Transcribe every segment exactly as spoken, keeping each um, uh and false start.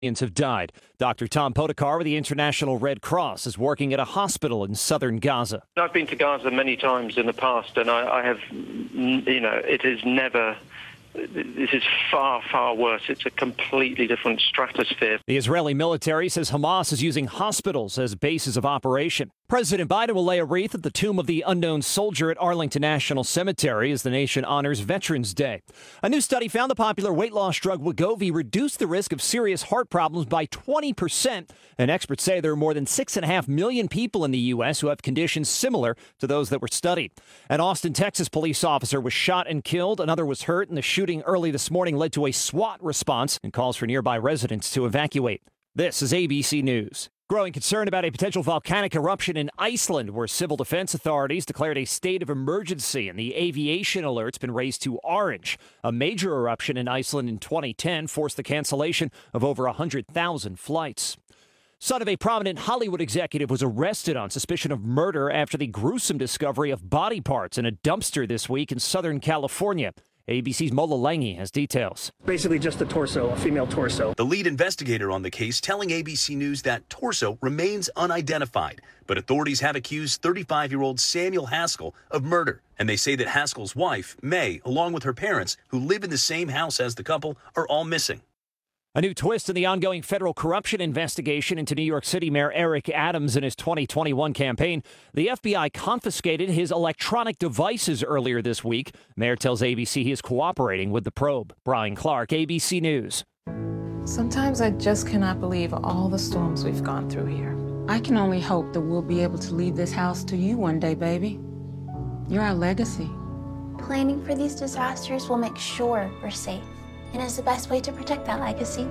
have died. Doctor Tom Podekar with the International Red Cross is working at a hospital in southern Gaza. I've been to Gaza many times in the past, and I, I have, you know, it is never... This is far, far worse. It's a completely different stratosphere. The Israeli military says Hamas is using hospitals as bases of operation. President Biden will lay a wreath at the tomb of the unknown soldier at Arlington National Cemetery as the nation honors Veterans Day. A new study found the popular weight loss drug Wegovy reduced the risk of serious heart problems by twenty percent. And experts say there are more than six and a half million people in the U S who have conditions similar to those that were studied. An Austin, Texas police officer was shot and killed. Another was hurt, and the shooting early this morning led to a SWAT response and calls for nearby residents to evacuate. This is A B C News. Growing concern about a potential volcanic eruption in Iceland, where civil defense authorities declared a state of emergency and the aviation alert's been raised to orange. A major eruption in Iceland in twenty ten forced the cancellation of over one hundred thousand flights. Son of a prominent Hollywood executive was arrested on suspicion of murder after the gruesome discovery of body parts in a dumpster this week in Southern California. A B C's Mola Langi has details. Basically just a torso, a female torso. The lead investigator on the case telling A B C News that torso remains unidentified, but authorities have accused thirty-five-year-old Samuel Haskell of murder. And they say that Haskell's wife, May, along with her parents, who live in the same house as the couple, are all missing. A new twist in the ongoing federal corruption investigation into New York City Mayor Eric Adams in his twenty twenty-one campaign. The F B I confiscated his electronic devices earlier this week. Mayor tells A B C he is cooperating with the probe. Brian Clark, A B C News. Sometimes I just cannot believe all the storms we've gone through here. I can only hope that we'll be able to leave this house to you one day, baby. You're our legacy. Planning for these disasters will make sure we're safe. And is the best way to protect that legacy.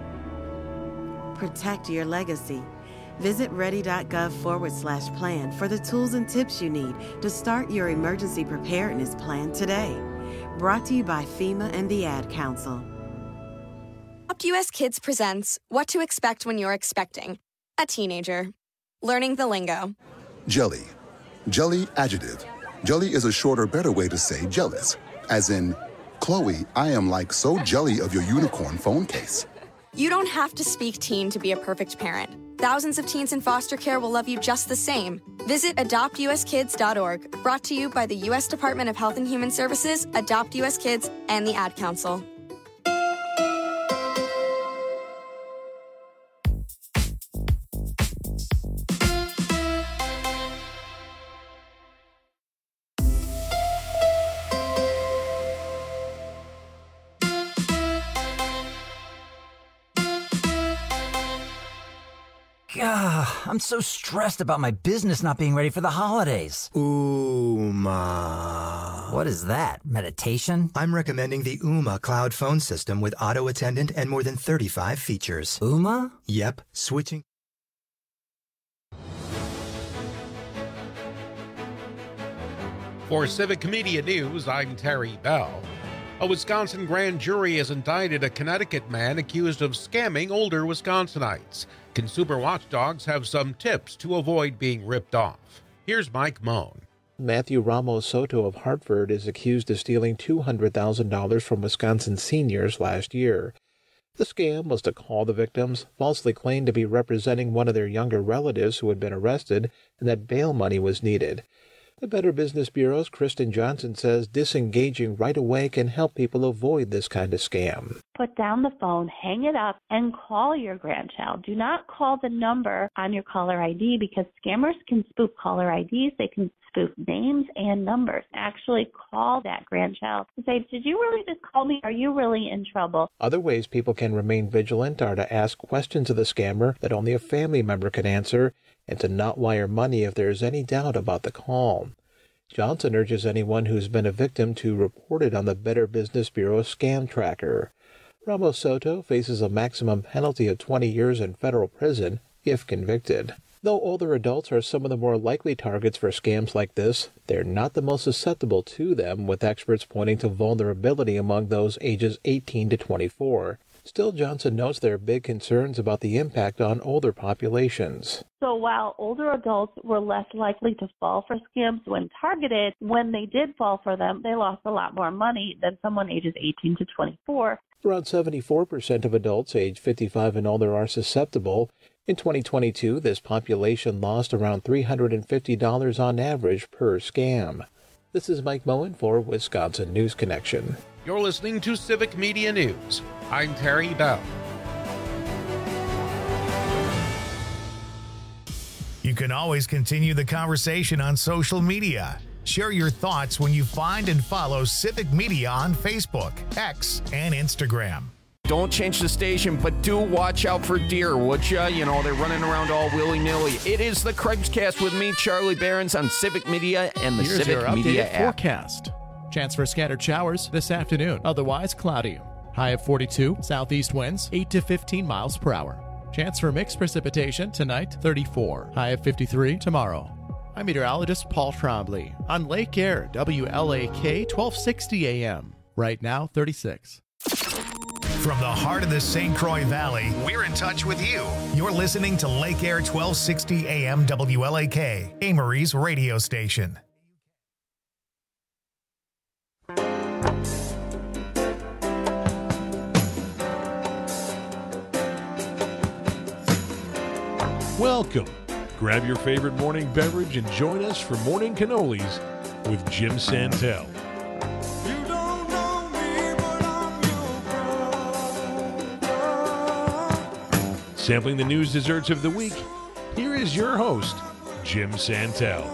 Protect your legacy. Visit ready.gov forward slash plan for the tools and tips you need to start your emergency preparedness plan today. Brought to you by FEMA and the Ad Council. Adopt U S Kids presents What to Expect When You're Expecting a Teenager. Learning the lingo. Jelly. Jelly adjective. Jelly is a shorter, better way to say jealous, as in, Chloe, I am like so jelly of your unicorn phone case. You don't have to speak teen to be a perfect parent. Thousands of teens in foster care will love you just the same. Visit adopt u s kids dot org. Brought to you by the U S Department of Health and Human Services, Adopt U S Kids, and the Ad Council. God, I'm so stressed about my business not being ready for the holidays. Ooma. What is that? Meditation? I'm recommending the Ooma cloud phone system with auto attendant and more than thirty-five features. Ooma? Yep, switching. For Civic Media News, I'm Terry Bell. A Wisconsin grand jury has indicted a Connecticut man accused of scamming older Wisconsinites. Consumer watchdogs have some tips to avoid being ripped off. Here's Mike Moan. Matthew Ramos Soto of Hartford is accused of stealing two hundred thousand dollars from Wisconsin seniors last year. The scam was to call the victims, falsely claim to be representing one of their younger relatives who had been arrested, and that bail money was needed. The Better Business Bureau's Kristen Johnson says disengaging right away can help people avoid this kind of scam. Put down the phone, hang it up, and call your grandchild. Do not call the number on your caller I D because scammers can spoof caller I Ds. They can spoof names and numbers. Actually call that grandchild and say, did you really just call me? Are you really in trouble? Other ways people can remain vigilant are to ask questions of the scammer that only a family member can answer, and to not wire money if there is any doubt about the call. Johnson urges anyone who's been a victim to report it on the Better Business Bureau Scam Tracker. Ramos Soto faces a maximum penalty of twenty years in federal prison if convicted. Though older adults are some of the more likely targets for scams like this, they're not the most susceptible to them, with experts pointing to vulnerability among those ages eighteen to twenty-four. Still, Johnson notes there are big concerns about the impact on older populations. So while older adults were less likely to fall for scams when targeted, when they did fall for them, they lost a lot more money than someone ages eighteen to twenty-four. Around seventy-four percent of adults age fifty-five and older are susceptible. In twenty twenty-two, this population lost around three hundred fifty dollars on average per scam. This is Mike Moen for Wisconsin News Connection. You're listening to Civic Media News. I'm Terry Bell. You can always continue the conversation on social media. Share your thoughts when you find and follow Civic Media on Facebook, X, and Instagram. Don't change the station, but do watch out for deer, would ya? You know, they're running around all willy-nilly. It is the Craig's-Cast with me, Charlie Behrens, on Civic Media and the Here's Civic your Media updated app. Forecast. Chance for scattered showers this afternoon, otherwise cloudy. High of forty-two, southeast winds eight to fifteen miles per hour. Chance for mixed precipitation tonight, thirty-four. High of fifty-three tomorrow. I'm meteorologist Paul Trombley on Lake Air, W L A K, twelve sixty A M. Right now, thirty-six. From the heart of the Saint Croix Valley, we're in touch with you. You're listening to Lake Air twelve sixty A M W L A K, Amory's radio station. Welcome. Grab your favorite morning beverage and join us for Morning Cannolis with Jim Santel. Sampling the news desserts of the week, here is your host, Jim Santel.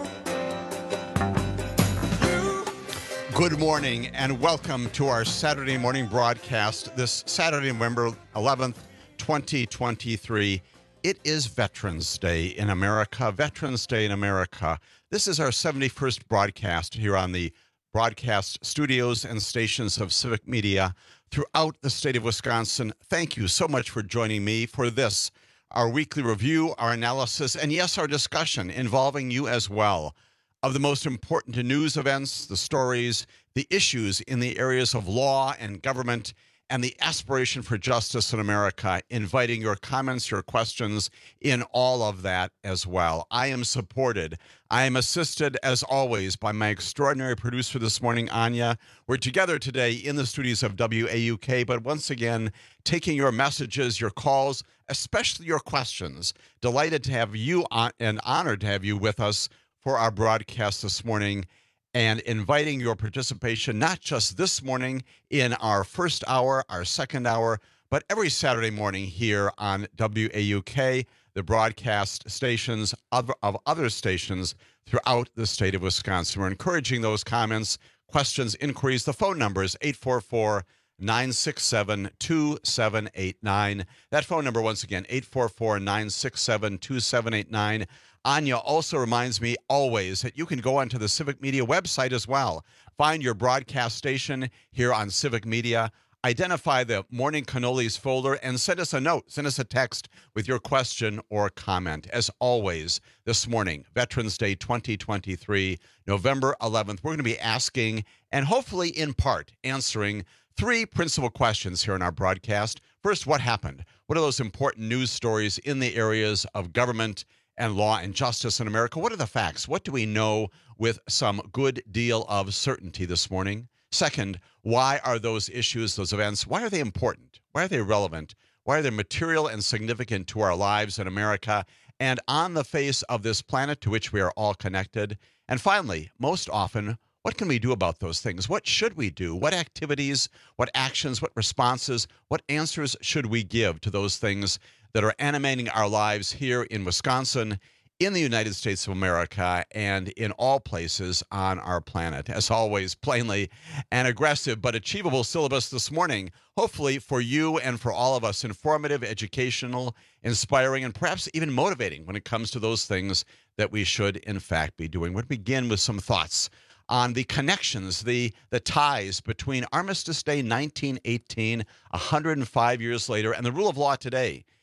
Good morning and welcome to our Saturday morning broadcast this Saturday, November eleventh, twenty twenty-three. It is Veterans Day in America. Veterans Day in America. This is our seventy-first broadcast here on the broadcast studios and stations of Civic Media throughout the state of Wisconsin. Thank you so much for joining me for this, our weekly review, our analysis, and yes, our discussion involving you as well of the most important news events, the stories, the issues in the areas of law and government, and the aspiration for justice in America, inviting your comments, your questions in all of that as well. I am supported. I am assisted, as always, by my extraordinary producer this morning, Anya. We're together today in the studios of W A U K, but once again, taking your messages, your calls, especially your questions. Delighted to have you on, and honored to have you with us for our broadcast this morning, and inviting your participation not just this morning in our first hour, our second hour, but every Saturday morning here on W A U K, the broadcast stations of, of other stations throughout the state of Wisconsin. We're encouraging those comments, questions, inquiries. The phone number is eight four four, nine six seven, two seven eight nine. That phone number, once again, eight four four, nine six seven, two seven eight nine. Anya also reminds me always that you can go onto the Civic Media website as well. Find your broadcast station here on Civic Media. Identify the Morning Cannolis folder and send us a note. Send us a text with your question or comment. As always, this morning, Veterans Day twenty twenty-three, November eleventh, we're going to be asking and hopefully in part answering three principal questions here in our broadcast. First, what happened? What are those important news stories in the areas of government and law and justice in America? What are the facts? What do we know with some good deal of certainty this morning? Second, why are those issues, those events, why are they important? Why are they relevant? Why are they material and significant to our lives in America and on the face of this planet to which we are all connected? And finally, most often, what can we do about those things? What should we do? What activities, what actions, what responses, what answers should we give to those things that are animating our lives here in Wisconsin, in the United States of America, and in all places on our planet? As always, plainly an aggressive but achievable syllabus this morning, hopefully for you and for all of us, informative, educational, inspiring, and perhaps even motivating when it comes to those things that we should, in fact, be doing. We'll begin with some thoughts on the connections, the, the ties between Armistice Day nineteen eighteen, one hundred five years later, and the rule of law today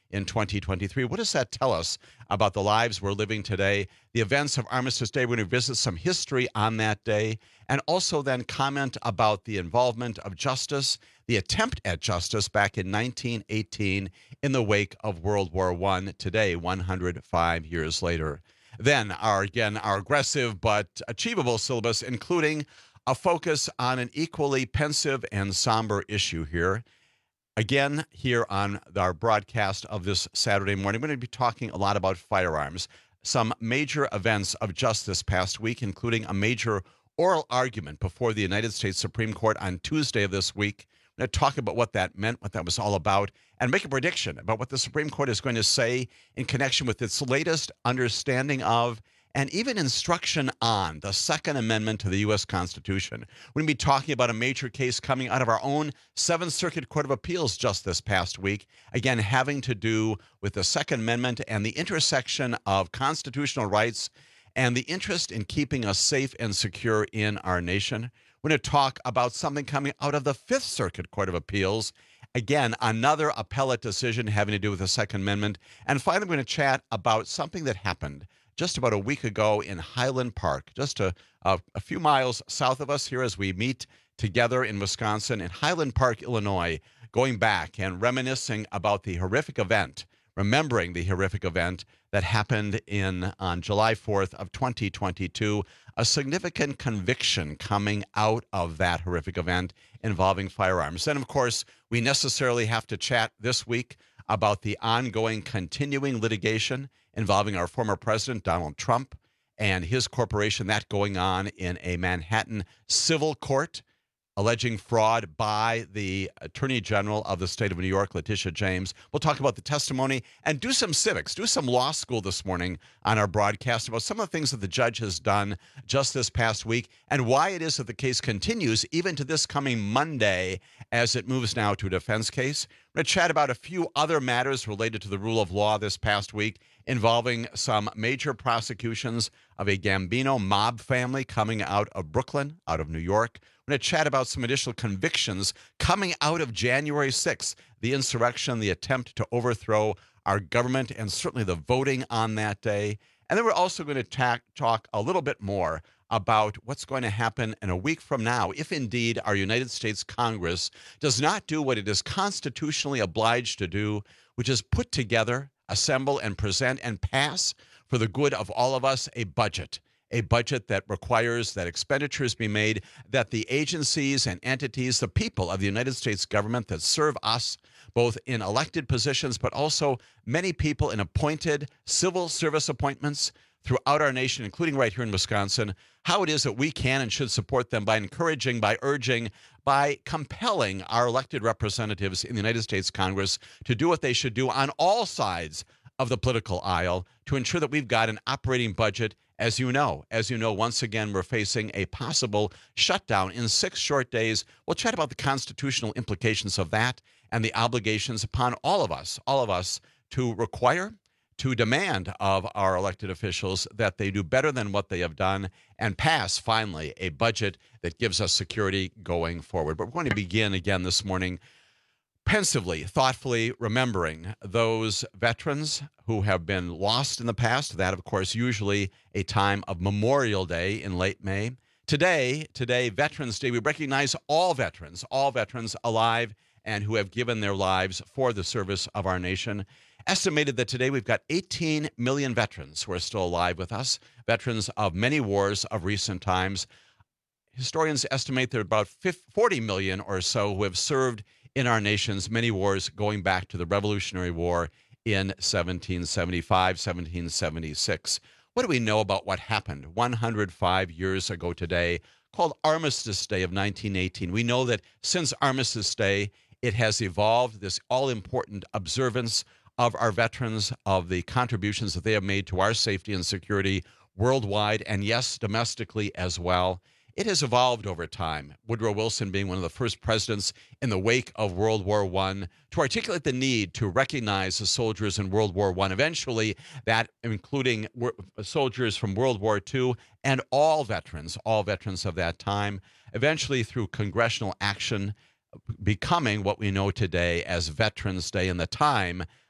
in twenty twenty-three. What does that tell us about the lives we're living today? The events of Armistice Day, we're going to visit some history on that day, and also then comment about the involvement of justice, the attempt at justice back in nineteen eighteen in the wake of World War One, today, one hundred five years later. Then, our again, our aggressive but achievable syllabus, including a focus on an equally pensive and somber issue here. Again, here on our broadcast of this Saturday morning, we're going to be talking a lot about firearms, some major events of just this past week, including a major oral argument before the United States Supreme Court on Tuesday of this week. We're going to talk about what that meant, what that was all about, and make a prediction about what the Supreme Court is going to say in connection with its latest understanding of and even instruction on the Second Amendment to the U S Constitution. We're going to be talking about a major case coming out of our own Seventh Circuit Court of Appeals just this past week, again, having to do with the Second Amendment and the intersection of constitutional rights and the interest in keeping us safe and secure in our nation. We're going to talk about something coming out of the Fifth Circuit Court of Appeals. Again, another appellate decision having to do with the Second Amendment. And finally, we're going to chat about something that happened just about a week ago in Highland Park, just a, a, a few miles south of us here as we meet together in Wisconsin, in Highland Park, Illinois, going back and reminiscing about the horrific event, remembering the horrific event that happened in on July fourth of twenty twenty-two, a significant conviction coming out of that horrific event involving firearms. And of course, we necessarily have to chat this week about the ongoing continuing litigation involving our former president, Donald Trump, and his corporation, that going on in a Manhattan civil court, alleging fraud by the Attorney General of the state of New York, Letitia James. We'll talk about the testimony and do some civics, do some law school this morning on our broadcast about some of the things that the judge has done just this past week and why it is that the case continues even to this coming Monday as it moves now to a defense case. We're going to chat about a few other matters related to the rule of law this past week involving some major prosecutions of a Gambino mob family coming out of Brooklyn, out of New York. We're going to chat about some additional convictions coming out of January sixth, the insurrection, the attempt to overthrow our government, and certainly the voting on that day. And then we're also going to ta- talk a little bit more about what's going to happen in a week from now, if indeed our United States Congress does not do what it is constitutionally obliged to do, which is put together, assemble, and present and pass for the good of all of us a budget. A budget that requires that expenditures be made, that the agencies and entities, the people of the United States government that serve us, both in elected positions, but also many people in appointed civil service appointments throughout our nation, including right here in Wisconsin, how it is that we can and should support them by encouraging, by urging, by compelling our elected representatives in the United States Congress to do what they should do on all sides of the political aisle to ensure that we've got an operating budget. As you know, as you know, once again, we're facing a possible shutdown in six short days. We'll chat about the constitutional implications of that and the obligations upon all of us, all of us to require, to demand of our elected officials that they do better than what they have done and pass, finally, a budget that gives us security going forward. But we're going to begin again this morning pensively, thoughtfully remembering those veterans who have been lost in the past. That, of course, usually a time of Memorial Day in late May. Today, today, Veterans Day, we recognize all veterans, all veterans alive and who have given their lives for the service of our nation. Estimated that today we've got eighteen million veterans who are still alive with us, veterans of many wars of recent times. Historians estimate there are about forty million or so who have served in our nation's many wars going back to the Revolutionary War in seventeen seventy-five, seventeen seventy-six. What do we know about what happened one hundred five years ago today, called Armistice Day of nineteen eighteen? We know that since Armistice Day, it has evolved, this all-important observance of our veterans, of the contributions that they have made to our safety and security worldwide, and yes, domestically as well. It has evolved over time, Woodrow Wilson being one of the first presidents in the wake of World War One to articulate the need to recognize the soldiers in World War One. Eventually, that including soldiers from World War Two and all veterans, all veterans of that time, eventually through congressional action, becoming what we know today as Veterans Day, and the time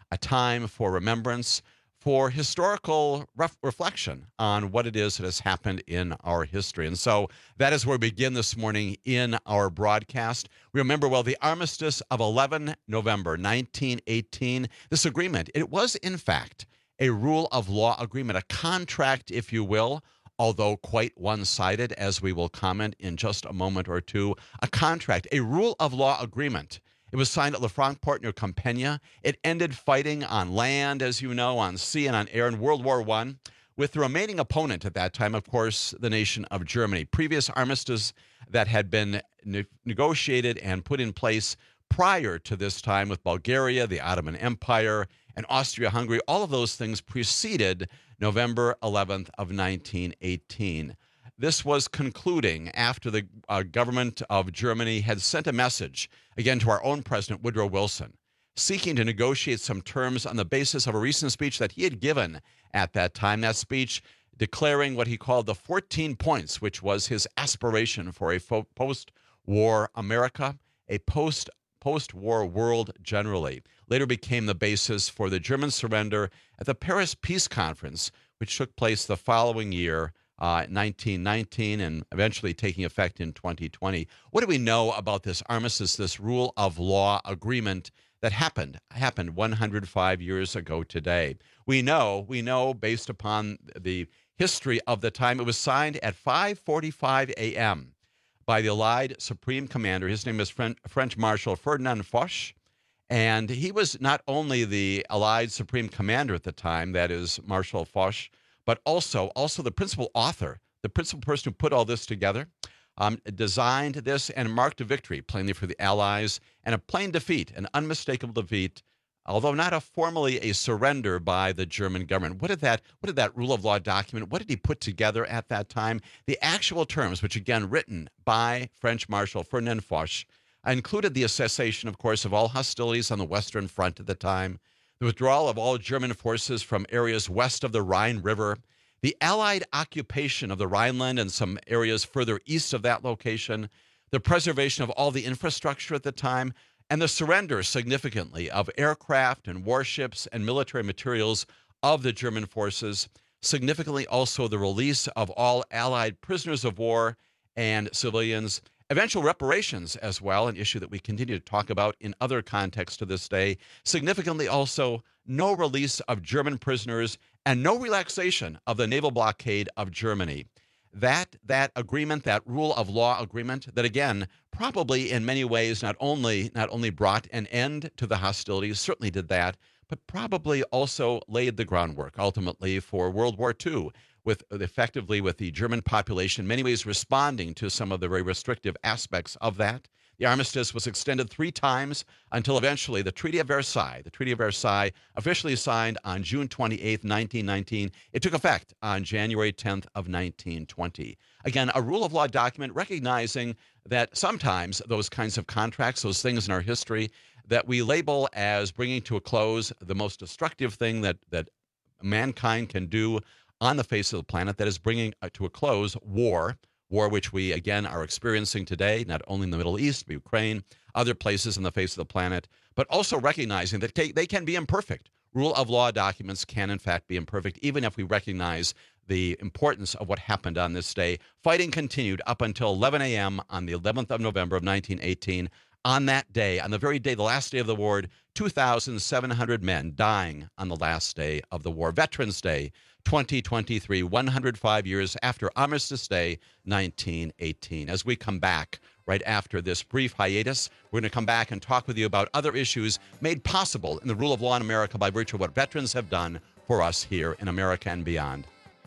a time for remembrance, for historical ref- reflection on what it is that has happened in our history. And so that is where we begin this morning in our broadcast. We remember, well, the armistice of eleven November nineteen eighteen. This agreement, it was, in fact, a rule of law agreement, a contract, if you will, although quite one-sided, as we will comment in just a moment or two. A contract, a rule of law agreement. It was signed at Lefranc-Port near Compiègne. It ended fighting on land, as you know, on sea and on air in World War One, with the remaining opponent at that time, of course, the nation of Germany. Previous armistices that had been ne- negotiated and put in place prior to this time with Bulgaria, the Ottoman Empire, and Austria-Hungary, all of those things preceded November eleventh of nineteen eighteen. This was concluding after the uh, government of Germany had sent a message, again, to our own President Woodrow Wilson, seeking to negotiate some terms on the basis of a recent speech that he had given at that time. That speech declaring what he called the fourteen points, which was his aspiration for a fo- post-war America, a post, post-war world generally. Later became the basis for the German surrender at the Paris Peace Conference, which took place the following year, Uh, nineteen nineteen, and eventually taking effect in twenty twenty. What do we know about this armistice, this rule of law agreement that happened happened one hundred five years ago today? We know, we know based upon the history of the time, it was signed at five forty-five a.m. by the Allied Supreme Commander. His name is French, French Marshal Ferdinand Foch, and he was not only the Allied Supreme Commander at the time, that is Marshal Foch, but also, also the principal author, the principal person who put all this together, um, designed this and marked a victory, plainly for the Allies, and a plain defeat, an unmistakable defeat, although not a formally a surrender by the German government. What did that, what did that rule of law document, what did he put together at that time? The actual terms, which again written by French Marshal Ferdinand Foch, included the cessation, of course, of all hostilities on the Western Front at the time, the withdrawal of all German forces from areas west of the Rhine River, the Allied occupation of the Rhineland and some areas further east of that location, the preservation of all the infrastructure at the time, and the surrender, significantly, of aircraft and warships and military materials of the German forces, significantly also the release of all Allied prisoners of war and civilians, eventual reparations as well, an issue that we continue to talk about in other contexts to this day. Significantly also, no release of German prisoners and no relaxation of the naval blockade of Germany. That, that agreement, that rule of law agreement, that again, probably in many ways not only, not only brought an end to the hostilities, certainly did that, but probably also laid the groundwork ultimately for World War Two, with effectively with the German population in many ways responding to some of the very restrictive aspects of that. The armistice was extended three times until eventually the Treaty of Versailles, the Treaty of Versailles, officially signed on June twenty-eighth, nineteen nineteen. It took effect on January tenth of nineteen twenty. Again, a rule of law document recognizing that sometimes those kinds of contracts, those things in our history that we label as bringing to a close the most destructive thing that, that mankind can do on the face of the planet, that is bringing to a close war, war which we, again, are experiencing today, not only in the Middle East, Ukraine, other places on the face of the planet, but also recognizing that they can be imperfect. Rule of law documents can, in fact, be imperfect, even if we recognize the importance of what happened on this day. Fighting continued up until eleven a.m. on the eleventh of November of nineteen eighteen. On that day, on the very day, the last day of the war, two thousand seven hundred men dying on the last day of the war. Veterans Day, twenty twenty-three, one hundred five years after Armistice Day, nineteen eighteen. As we come back right after this brief hiatus, we're going to come back and talk with you about other issues made possible in the rule of law in America by virtue of what veterans have done for us here in America and beyond.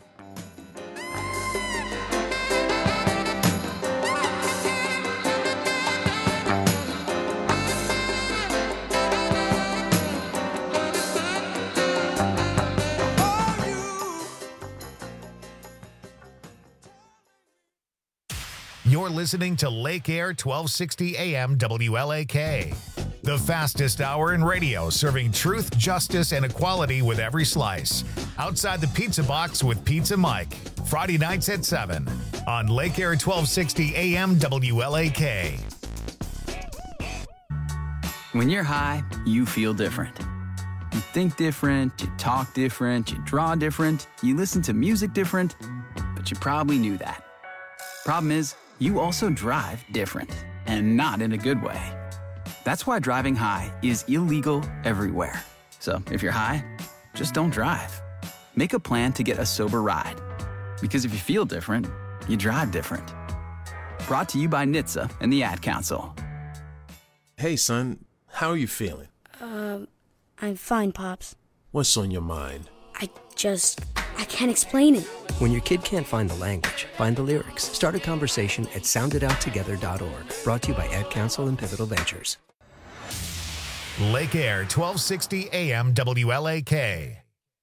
You're listening to Lake Air twelve sixty A M W L A K, the fastest hour in radio, serving truth, justice, and equality with every slice. Outside the Pizza Box with Pizza Mike, Friday nights at seven on Lake Air twelve sixty A M W L A K. When you're high, you feel different. You think different, you talk different, you draw different, you listen to music different, but you probably knew that. Problem is, you also drive different, and not in a good way. That's why driving high is illegal everywhere. So if you're high, just don't drive. Make a plan to get a sober ride. Because if you feel different, you drive different. Brought to you by N H T S A and the Ad Council. Hey, son, how are you feeling? Um, I'm fine, Pops. What's on your mind? I just, I can't explain it. When your kid can't find the language, find the lyrics. Start a conversation at sound it out together dot org. Brought to you by Ad Council and Pivotal Ventures. Lake Air, twelve sixty A M W L A K.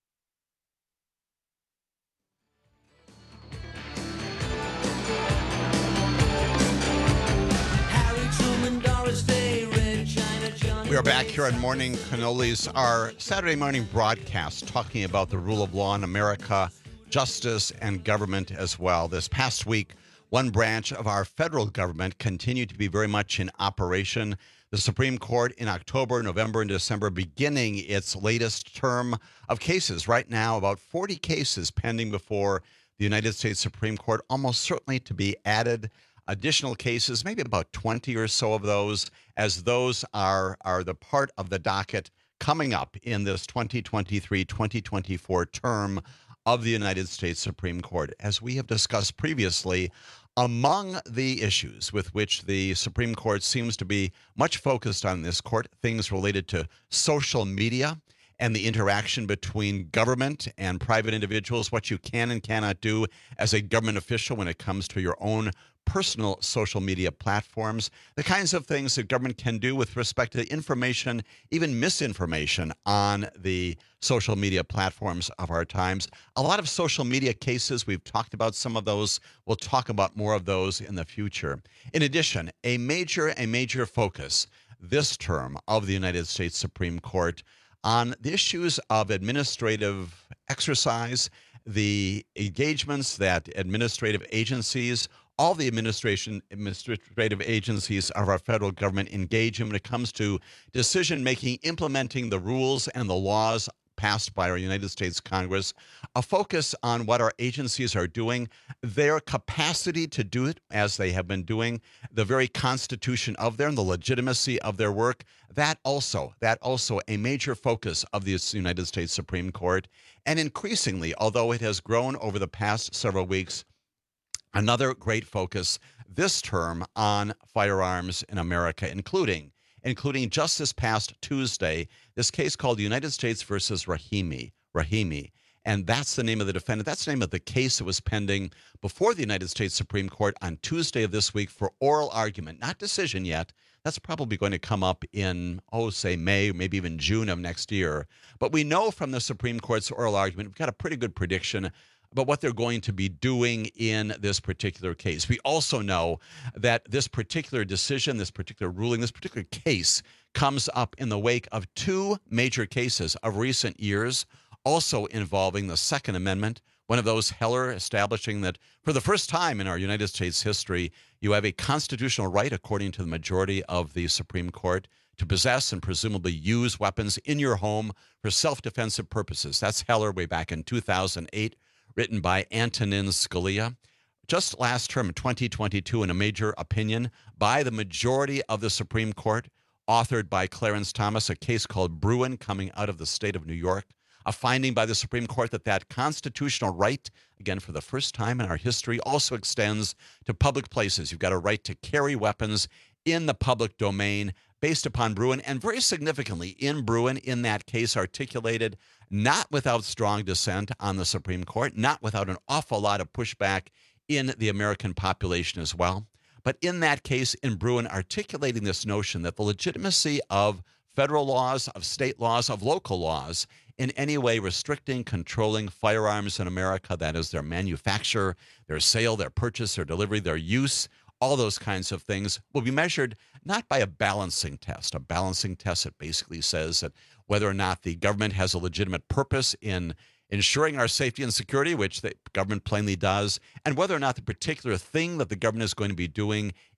We are back here on Morning Cannolis, our Saturday morning broadcast talking about the rule of law in America, justice, and government as well. This past week, one branch of our federal government continued to be very much in operation. The Supreme Court in October, November, and December beginning its latest term of cases. Right now, about forty cases pending before the United States Supreme Court, almost certainly to be added. Additional cases, maybe about twenty or so of those, as those are, are the part of the docket coming up in this twenty twenty-three twenty twenty-four term of the United States Supreme Court. As we have discussed previously, among the issues with which the Supreme Court seems to be much focused on this court, things related to social media and the interaction between government and private individuals, what you can and cannot do as a government official when it comes to your own personal social media platforms, the kinds of things that government can do with respect to information, even misinformation on the social media platforms of our times. A lot of social media cases, we've talked about some of those. We'll talk about more of those in the future. In addition, a major, a major focus this term of the United States Supreme Court on the issues of administrative exercise, the engagements that administrative agencies, all the administration administrative agencies of our federal government engage in when it comes to decision-making, implementing the rules and the laws passed by our United States Congress, a focus on what our agencies are doing, their capacity to do it as they have been doing, the very constitution of their and the legitimacy of their work. That also, that also a major focus of the United States Supreme Court. And increasingly, although it has grown over the past several weeks, another great focus this term on firearms in America, including including just this past Tuesday, this case called United States versus Rahimi. Rahimi. And that's the name of the defendant. That's the name of the case that was pending before the United States Supreme Court on Tuesday of this week for oral argument. Not decision yet. That's probably going to come up in, oh, say May, maybe even June of next year. But we know from the Supreme Court's oral argument, we've got a pretty good prediction about what they're going to be doing in this particular case. We also know that this particular decision, this particular ruling, this particular case comes up in the wake of two major cases of recent years, also involving the Second Amendment. One of those, Heller, establishing that for the first time in our United States history, you have a constitutional right, according to the majority of the Supreme Court, to possess and presumably use weapons in your home for self-defensive purposes. That's Heller way back in two thousand eight. Written by Antonin Scalia. Just last term, twenty twenty-two, in a major opinion by the majority of the Supreme Court, authored by Clarence Thomas, a case called Bruen coming out of the state of New York, a finding by the Supreme Court that that constitutional right, again, for the first time in our history, also extends to public places. You've got a right to carry weapons in the public domain based upon Bruen, and very significantly in Bruen, in that case, articulated not without strong dissent on the Supreme Court, not without an awful lot of pushback in the American population as well. But in that case, in Bruen, articulating this notion that the legitimacy of federal laws, of state laws, of local laws, in any way restricting, controlling firearms in America, that is their manufacture, their sale, their purchase, their delivery, their use, all those kinds of things will be measured not by a balancing test, a balancing test that basically says that whether or not the government has a legitimate purpose in ensuring our safety and security, which the government plainly does, and whether or not the particular thing that the government is going to be doing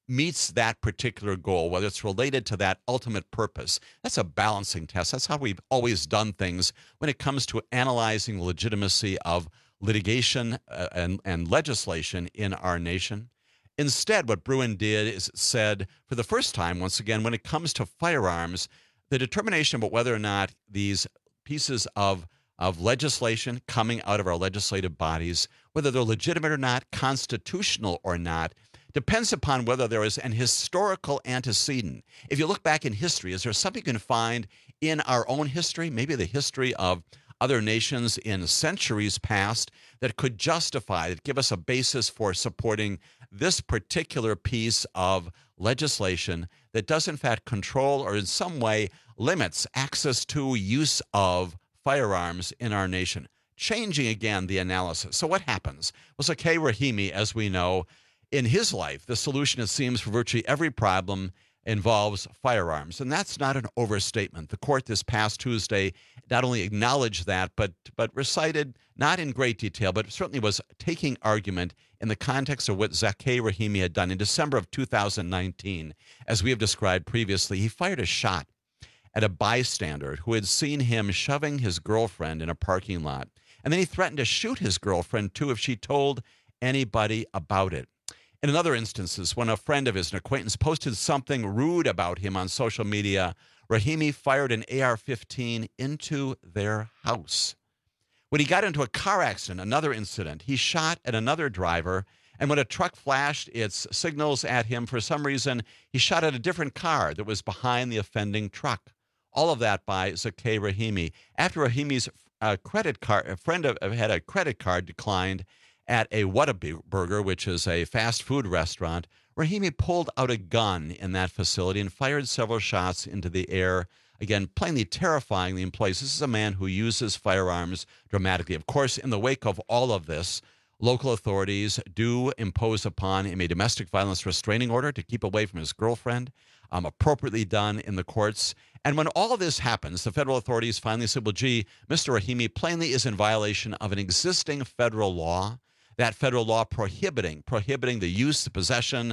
meets that particular goal, whether it's related to that ultimate purpose. That's a balancing test. That's how we've always done things when it comes to analyzing the legitimacy of litigation uh, and, and legislation in our nation. Instead, what Bruen did is said, for the first time, once again, when it comes to firearms, the determination about whether or not these pieces of, of legislation coming out of our legislative bodies, whether they're legitimate or not, constitutional or not, depends upon whether there is an historical antecedent. If you look back in history, is there something you can find in our own history, maybe the history of other nations in centuries past, that could justify, that give us a basis for supporting this particular piece of legislation that does in fact control or in some way limits access to use of firearms in our nation? Changing again the analysis. So what happens? Well, Zakay Rahimi, as we know, in his life, the solution, it seems, for virtually every problem involves firearms. And that's not an overstatement. The court this past Tuesday not only acknowledged that, but but recited, not in great detail, but certainly was taking argument in the context of what Zakay Rahimi had done in December of two thousand nineteen. As we have described previously, he fired a shot at a bystander who had seen him shoving his girlfriend in a parking lot. And then he threatened to shoot his girlfriend, too, if she told anybody about it. In other instances, when a friend of his, an acquaintance, posted something rude about him on social media, Rahimi fired an A R fifteen into their house. When he got into a car accident, another incident, he shot at another driver, and when a truck flashed its signals at him, for some reason, he shot at a different car that was behind the offending truck. All of that by Zakay Rahimi. After Rahimi's uh, credit card, a friend of, had a credit card declined at a Whataburger, which is a fast food restaurant, Rahimi pulled out a gun in that facility and fired several shots into the air, again, plainly terrifying the employees. This is a man who uses firearms dramatically. Of course, in the wake of all of this, local authorities do impose upon him a domestic violence restraining order to keep away from his girlfriend, um, appropriately done in the courts. And when all of this happens, the federal authorities finally said, well, gee, Mister Rahimi plainly is in violation of an existing federal law, that federal law prohibiting prohibiting the use, the possession,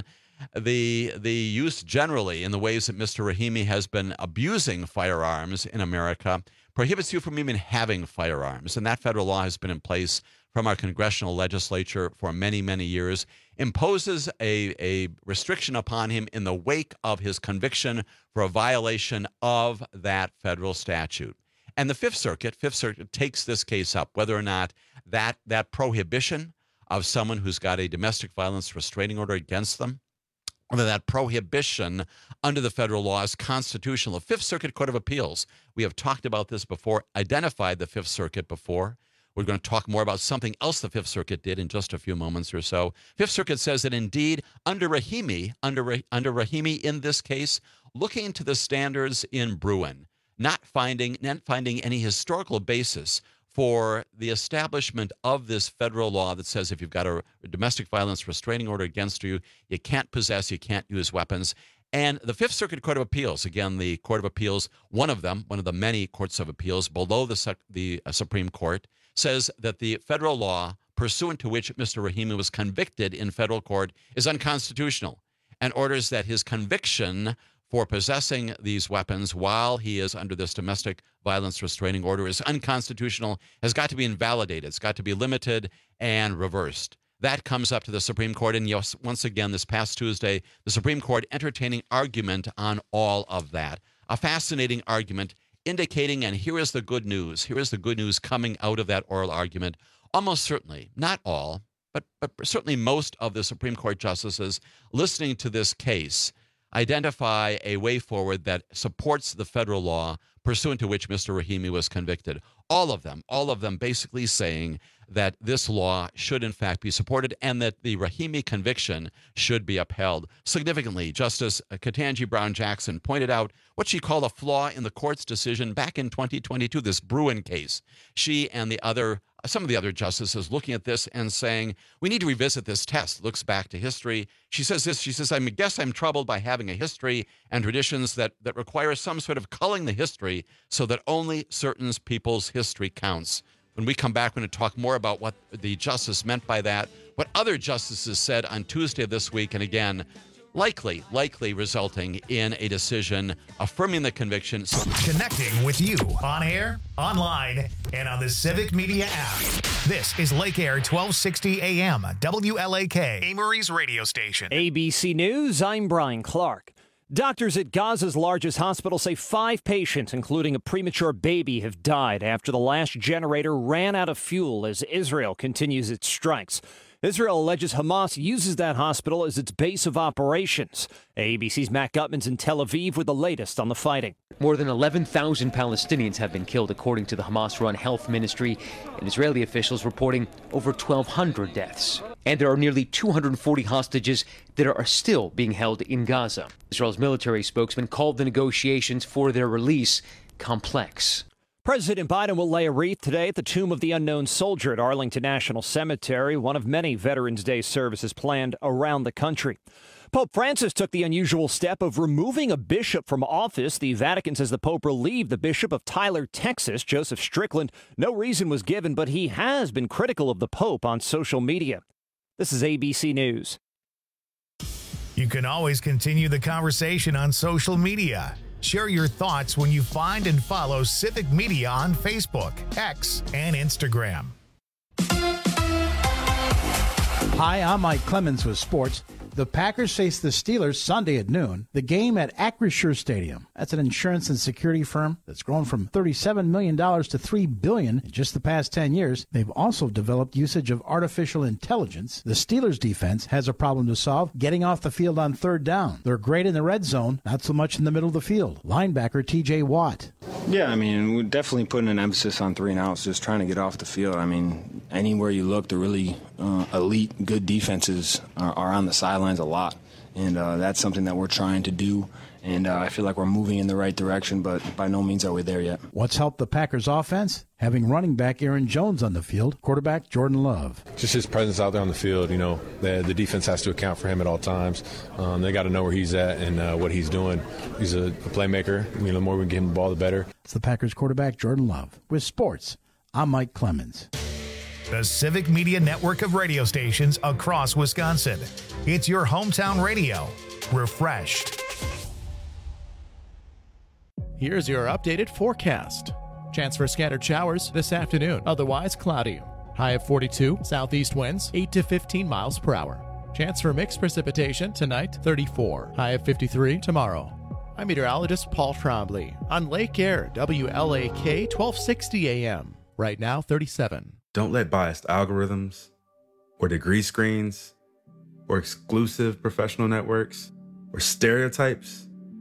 the the use generally in the ways that Mister Rahimi has been abusing firearms in America, prohibits you from even having firearms. And that federal law has been in place from our congressional legislature for many, many years, imposes a, a restriction upon him in the wake of his conviction for a violation of that federal statute. And the Fifth Circuit, Fifth Circuit takes this case up, whether or not that that prohibition of someone who's got a domestic violence restraining order against them, whether that prohibition under the federal law is constitutional. The Fifth Circuit Court of Appeals, we have talked about this before, identified the Fifth Circuit before. We're going to talk more about something else the Fifth Circuit did in just a few moments or so. Fifth Circuit says that indeed, under Rahimi, under, under Rahimi in this case, looking to the standards in Bruen, not finding, not finding any historical basis for the establishment of this federal law that says if you've got a domestic violence restraining order against you, you can't possess, you can't use weapons. And the Fifth Circuit Court of Appeals, again, the Court of Appeals, one of them, one of the many courts of appeals below the, the uh, Supreme Court, says that the federal law pursuant to which Mister Rahimi was convicted in federal court is unconstitutional, and orders that his conviction for possessing these weapons while he is under this domestic violence restraining order is unconstitutional, has got to be invalidated. It's got to be limited and reversed. That comes up to the Supreme Court. And yes, once again, this past Tuesday, the Supreme Court entertaining argument on all of that. A fascinating argument indicating, and here is the good news, here is the good news coming out of that oral argument. Almost certainly, not all, but, but certainly most of the Supreme Court justices listening to this case identify a way forward that supports the federal law pursuant to which Mister Rahimi was convicted. All of them, all of them basically saying that this law should in fact be supported and that the Rahimi conviction should be upheld. Significantly, Justice Ketanji Brown Jackson pointed out what she called a flaw in the court's decision back in twenty twenty-two, this Bruen case. She and the other some of the other justices looking at this and saying, we need to revisit this test. Looks back to history. She says this, she says, I guess I'm troubled by having a history and traditions that, that require some sort of culling the history so that only certain people's history counts. When we come back, we're going to talk more about what the justice meant by that, what other justices said on Tuesday of this week, and again, likely, likely resulting in a decision affirming the conviction. Connecting with you on air, online, and on the Civic Media app. This is Lake Air twelve sixty A M, W L A K, Amory's radio station. A B C News, I'm Brian Clark. Doctors at Gaza's largest hospital say five patients, including a premature baby, have died after the last generator ran out of fuel as Israel continues its strikes. Israel alleges Hamas uses that hospital as its base of operations. A B C's Matt Gutman's in Tel Aviv with the latest on the fighting. More than eleven thousand Palestinians have been killed, according to the Hamas-run health ministry, and Israeli officials reporting over twelve hundred deaths. And there are nearly two hundred forty hostages that are still being held in Gaza. Israel's military spokesman called the negotiations for their release complex. President Biden will lay a wreath today at the Tomb of the Unknown Soldier at Arlington National Cemetery, one of many Veterans Day services planned around the country. Pope Francis took the unusual step of removing a bishop from office. The Vatican says the Pope relieved the Bishop of Tyler, Texas, Joseph Strickland. No reason was given, but he has been critical of the Pope on social media. This is A B C News. You can always continue the conversation on social media. Share your thoughts when you find and follow Civic Media on Facebook, X, and Instagram. Hi, I'm Mike Clemens with sports. The Packers face the Steelers Sunday at noon. The game at Acrisure Stadium. That's an insurance and security firm that's grown from thirty-seven million dollars to three billion dollars in just the past ten years. They've also developed usage of artificial intelligence. The Steelers defense has a problem to solve, getting off the field on third down. They're great in the red zone, not so much in the middle of the field. Linebacker T J Watt. Yeah, I mean, we're definitely putting an emphasis on three and outs, just trying to get off the field. I mean, anywhere you look, the really uh, elite, good defenses are, are on the sidelines a lot. And uh, that's something that we're trying to do. And uh, I feel like we're moving in the right direction, but by no means are we there yet. What's helped the Packers offense? Having running back Aaron Jones on the field, quarterback Jordan Love. Just his presence out there on the field, you know, the, the defense has to account for him at all times. Um, they got to know where he's at and uh, what he's doing. He's a, a playmaker. You know, the more we can give him the ball, the better. It's the Packers quarterback Jordan Love. With sports, I'm Mike Clemens. The Civic Media network of radio stations across Wisconsin. It's your hometown radio. Refreshed. Here's your updated forecast. Chance for scattered showers this afternoon, otherwise cloudy. High of forty-two, southeast winds eight to fifteen miles per hour. Chance for mixed precipitation tonight, thirty-four. High of fifty-three tomorrow. I'm meteorologist Paul Trombley on Lake Air, W L A K twelve sixty A M. Right now, thirty-seven. Don't let biased algorithms or degree screens or exclusive professional networks or stereotypes.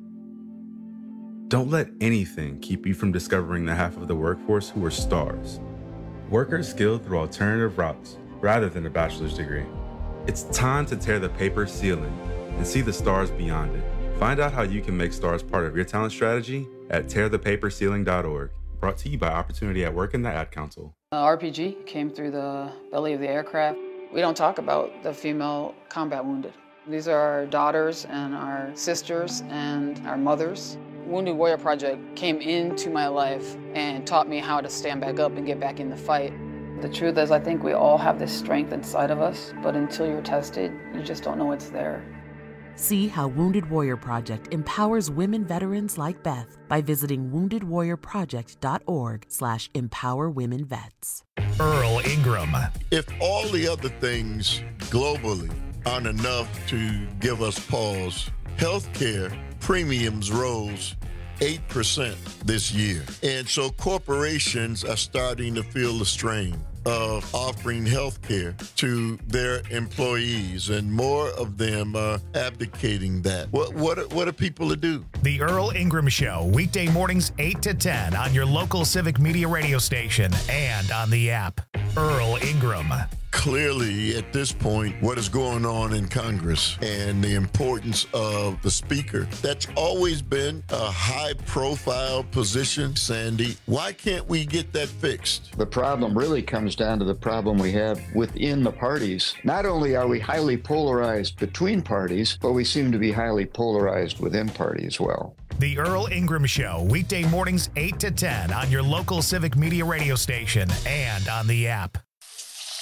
Don't let anything keep you from discovering the half of the workforce who are stars. Workers skilled through alternative routes rather than a bachelor's degree. It's time to tear the paper ceiling and see the stars beyond it. Find out how you can make stars part of your talent strategy at tear the paper ceiling dot org. Brought to you by Opportunity at Work and the Ad Council. Uh, R P G came through the belly of the aircraft. We don't talk about the female combat wounded. These are our daughters and our sisters and our mothers. Wounded Warrior Project came into my life and taught me how to stand back up and get back in the fight. The truth is, I think we all have this strength inside of us, but until you're tested, you just don't know it's there. See how Wounded Warrior Project empowers women veterans like Beth by visiting wounded warrior project dot org slash empower women vets. Earl Ingram. If all the other things globally aren't enough to give us pause, healthcare premiums rose eight percent this year. And so corporations are starting to feel the strain of offering health care to their employees, and more of them are abdicating that. What what are, what are people to do? The Earl Ingram Show, weekday mornings eight to ten on your local Civic Media radio station and on the app. Earl Ingram. Clearly, at this point, what is going on in Congress and the importance of the Speaker, that's always been a high-profile position, Sandy. Why can't we get that fixed? The problem really comes down to the problem we have within the parties. Not only are we highly polarized between parties, but we seem to be highly polarized within party as well. The Earl Ingram Show, weekday mornings eight to ten on your local Civic Media radio station and on the app.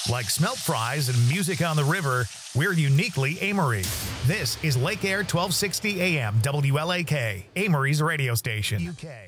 Like smelt fries and music on the river, we're uniquely Amory. This is Lake Air twelve sixty A M W L A K, Amory's radio station. U K.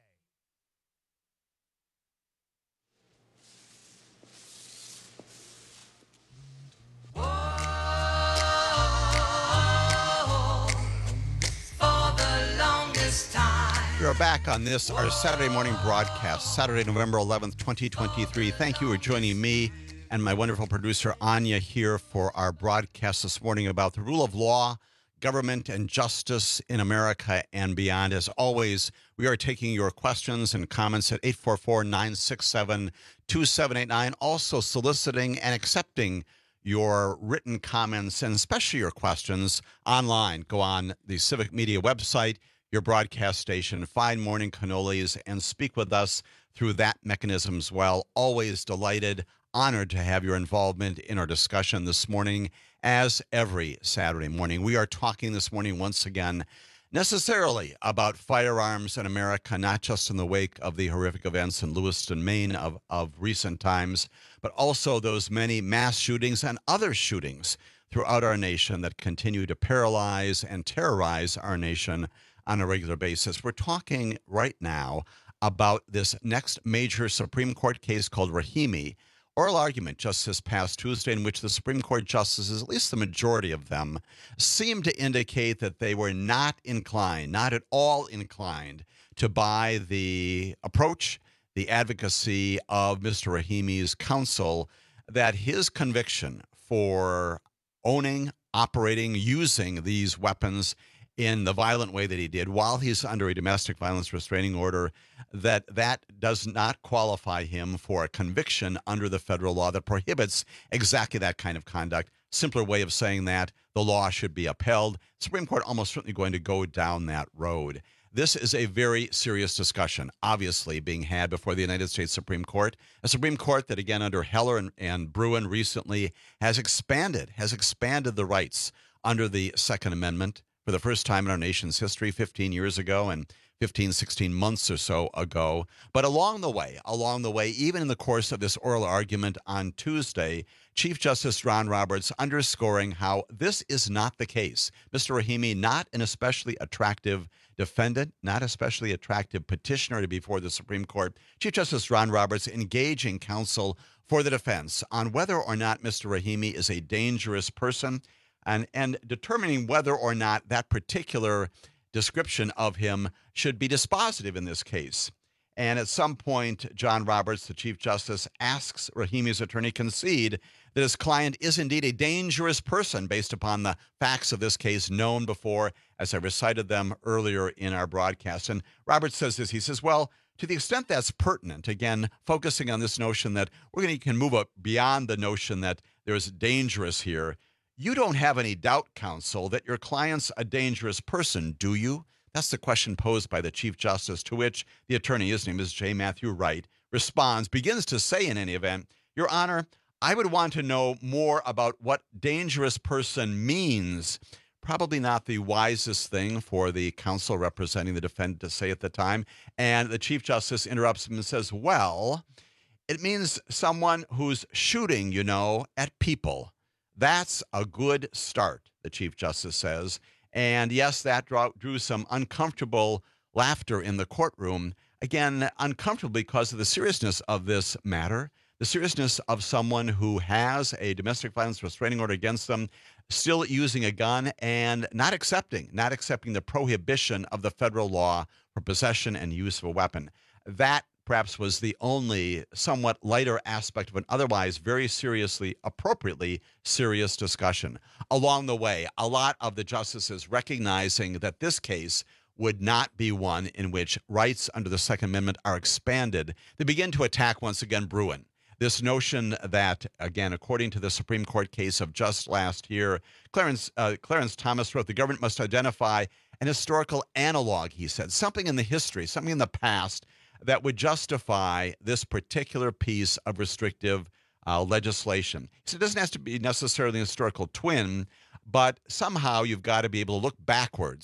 We are back on this, our Saturday morning broadcast, Saturday, November eleventh, twenty twenty-three. Thank you for joining me and my wonderful producer, Anya, here for our broadcast this morning about the rule of law, government, and justice in America and beyond. As always, we are taking your questions and comments at eight four four, nine six seven, two seven eight nine, also soliciting and accepting your written comments and especially your questions online. Go on the Civic Media website, your broadcast station, find Morning Cannolis, and speak with us through that mechanism as well. Always delighted, honored to have your involvement in our discussion this morning, as every Saturday morning. We are talking this morning once again necessarily about firearms in America, not just in the wake of the horrific events in Lewiston, Maine of, of recent times, but also those many mass shootings and other shootings throughout our nation that continue to paralyze and terrorize our nation on a regular basis. We're talking right now about this next major Supreme Court case called Rahimi. Oral argument just this past Tuesday in which the Supreme Court justices, at least the majority of them, seemed to indicate that they were not inclined, not at all inclined, to buy the approach, the advocacy of Mister Rahimi's counsel, that his conviction for owning, operating, using these weapons in the violent way that he did while he's under a domestic violence restraining order, that that does not qualify him for a conviction under the federal law that prohibits exactly that kind of conduct. Simpler way of saying that, the law should be upheld. Supreme Court almost certainly going to go down that road. This is a very serious discussion, obviously, being had before the United States Supreme Court, a Supreme Court that, again, under Heller and, and Bruen recently has expanded, has expanded the rights under the Second Amendment for the first time in our nation's history, fifteen years ago and fifteen, sixteen months or so ago. But along the way, along the way, even in the course of this oral argument on Tuesday, Chief Justice John Roberts underscoring how this is not the case. Mister Rahimi, not an especially attractive defendant, not especially attractive petitioner to be before the Supreme Court. Chief Justice John Roberts engaging counsel for the defense on whether or not Mister Rahimi is a dangerous person, and, and determining whether or not that particular description of him should be dispositive in this case. And at some point, John Roberts, the Chief Justice, asks Rahimi's attorney concede that his client is indeed a dangerous person based upon the facts of this case known before, as I recited them earlier in our broadcast. And Roberts says this, he says, well, to the extent that's pertinent, again, focusing on this notion that we're going to can move up beyond the notion that there's dangerous here, you don't have any doubt, counsel, that your client's a dangerous person, do you? That's the question posed by the Chief Justice, to which the attorney, his name is J. Matthew Wright, responds, begins to say in any event, Your Honor, I would want to know more about what dangerous person means. Probably not the wisest thing for the counsel representing the defendant to say at the time. And the Chief Justice interrupts him and says, well, it means someone who's shooting, you know, at people. That's a good start, the Chief Justice says. And yes, that drew, drew some uncomfortable laughter in the courtroom. Again, uncomfortable because of the seriousness of this matter, the seriousness of someone who has a domestic violence restraining order against them, still using a gun and not accepting, not accepting the prohibition of the federal law for possession and use of a weapon. That perhaps was the only somewhat lighter aspect of an otherwise very seriously, appropriately serious discussion. Along the way, a lot of the justices recognizing that this case would not be one in which rights under the Second Amendment are expanded, they begin to attack once again Bruen. This notion that, again, according to the Supreme Court case of just last year, Clarence, uh, Clarence Thomas wrote, the government must identify an historical analog, he said, something in the history, something in the past that would justify this particular piece of restrictive uh, legislation. So it doesn't have to be necessarily a historical twin, but somehow you've got to be able to look backwards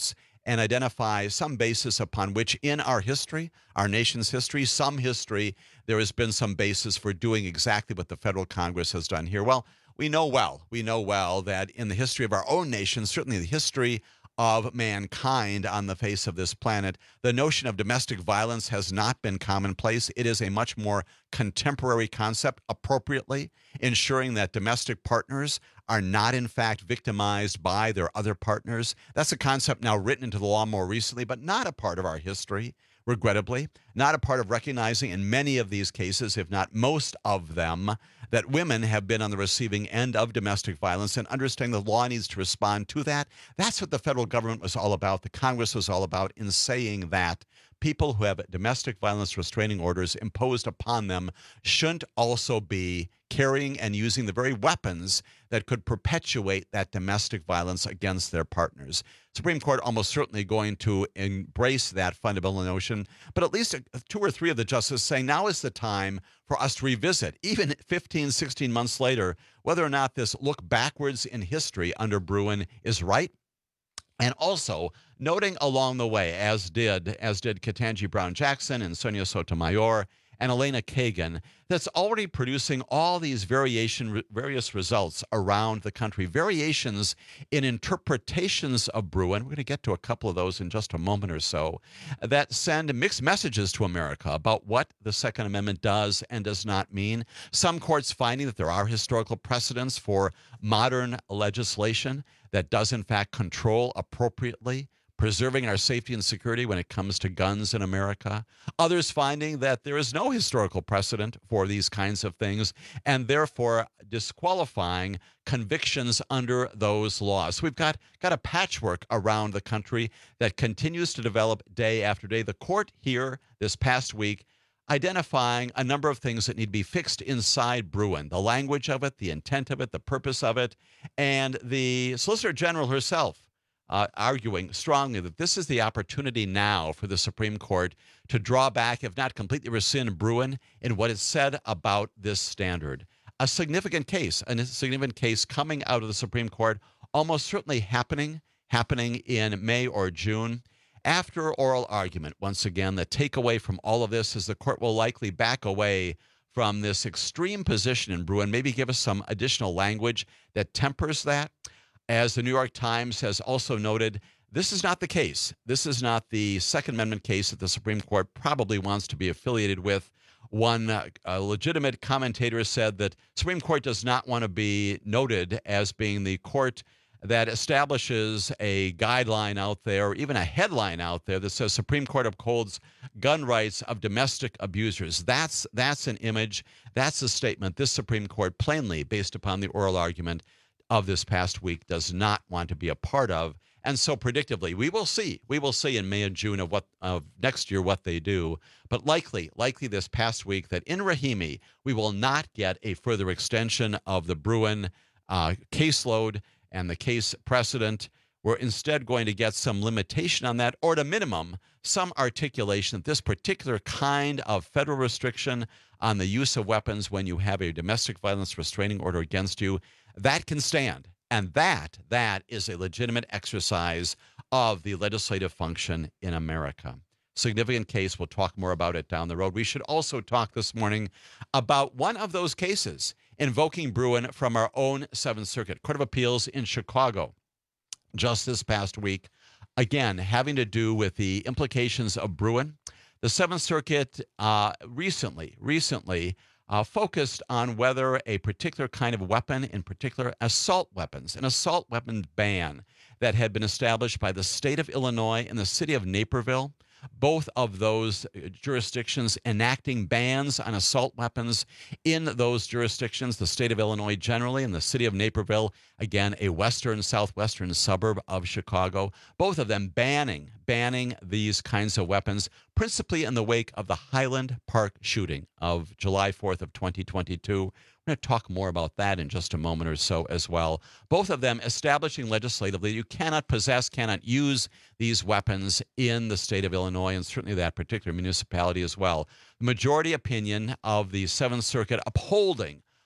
and identify some basis upon which in our history, our nation's history, some history, there has been some basis for doing exactly what the federal Congress has done here. Well, we know well, we know well that in the history of our own nation, certainly the history of mankind on the face of this planet, the notion of domestic violence has not been commonplace. It is a much more contemporary concept, appropriately ensuring that domestic partners are not, in fact, victimized by their other partners. That's a concept now written into the law more recently, but not a part of our history, regrettably, not a part of recognizing in many of these cases, if not most of them, that women have been on the receiving end of domestic violence, and understanding the law needs to respond to that. That's what the federal government was all about, the Congress was all about, in saying that people who have domestic violence restraining orders imposed upon them shouldn't also be carrying and using the very weapons that could perpetuate that domestic violence against their partners. Supreme Court almost certainly going to embrace that fundamental notion, but at least two or three of the justices saying now is the time for us to revisit, even fifteen, sixteen months later, whether or not this look backwards in history under Bruen is right. And also noting along the way, as did as did Ketanji Brown Jackson and Sonia Sotomayor and Elena Kagan, that's already producing all these variation, various results around the country, variations in interpretations of Bruen. We're going to get to a couple of those in just a moment or so, that send mixed messages to America about what the Second Amendment does and does not mean. Some courts finding that there are historical precedents for modern legislation that does, in fact, control appropriately, preserving our safety and security when it comes to guns in America. Others finding that there is no historical precedent for these kinds of things, and therefore disqualifying convictions under those laws. So we've got, got a patchwork around the country that continues to develop day after day. The court here this past week identifying a number of things that need to be fixed inside Bruen, the language of it, the intent of it, the purpose of it, and the Solicitor General herself uh, arguing strongly that this is the opportunity now for the Supreme Court to draw back, if not completely rescind Bruen in what it said about this standard. A significant case, a significant case coming out of the Supreme Court, almost certainly happening, happening in May or June. After oral argument, once again, the takeaway from all of this is the court will likely back away from this extreme position in Bruen, maybe give us some additional language that tempers that. As the New York Times has also noted, this is not the case. This is not the Second Amendment case that the Supreme Court probably wants to be affiliated with. One uh, a legitimate commentator said that Supreme Court does not want to be noted as being the court that establishes a guideline out there, or even a headline out there that says Supreme Court upholds gun rights of domestic abusers. That's that's an image, that's a statement this Supreme Court plainly, based upon the oral argument of this past week, does not want to be a part of. And so predictably, we will see, we will see in May and June of what of next year what they do. But likely, likely this past week that in Rahimi, we will not get a further extension of the Bruen uh, caseload and the case precedent. We're instead going to get some limitation on that, or at a minimum, some articulation that this particular kind of federal restriction on the use of weapons when you have a domestic violence restraining order against you, that can stand. And that, that is a legitimate exercise of the legislative function in America. Significant case. We'll talk more about it down the road. We should also talk this morning about one of those cases invoking Bruen from our own Seventh Circuit Court of Appeals in Chicago just this past week. Again, having to do with the implications of Bruen. The Seventh Circuit uh, recently, recently uh, focused on whether a particular kind of weapon, in particular assault weapons, an assault weapon ban that had been established by the state of Illinois and the city of Naperville, both of those jurisdictions enacting bans on assault weapons in those jurisdictions, the state of Illinois generally and the city of Naperville, again, a western, southwestern suburb of Chicago, both of them banning, banning these kinds of weapons, principally in the wake of the Highland Park shooting of July fourth of twenty twenty-two. We're going to talk more about that in just a moment or so as well. Both of them establishing legislatively you cannot possess, cannot use these weapons in the state of Illinois, and certainly that particular municipality as well. The majority opinion of the Seventh Circuit upholding,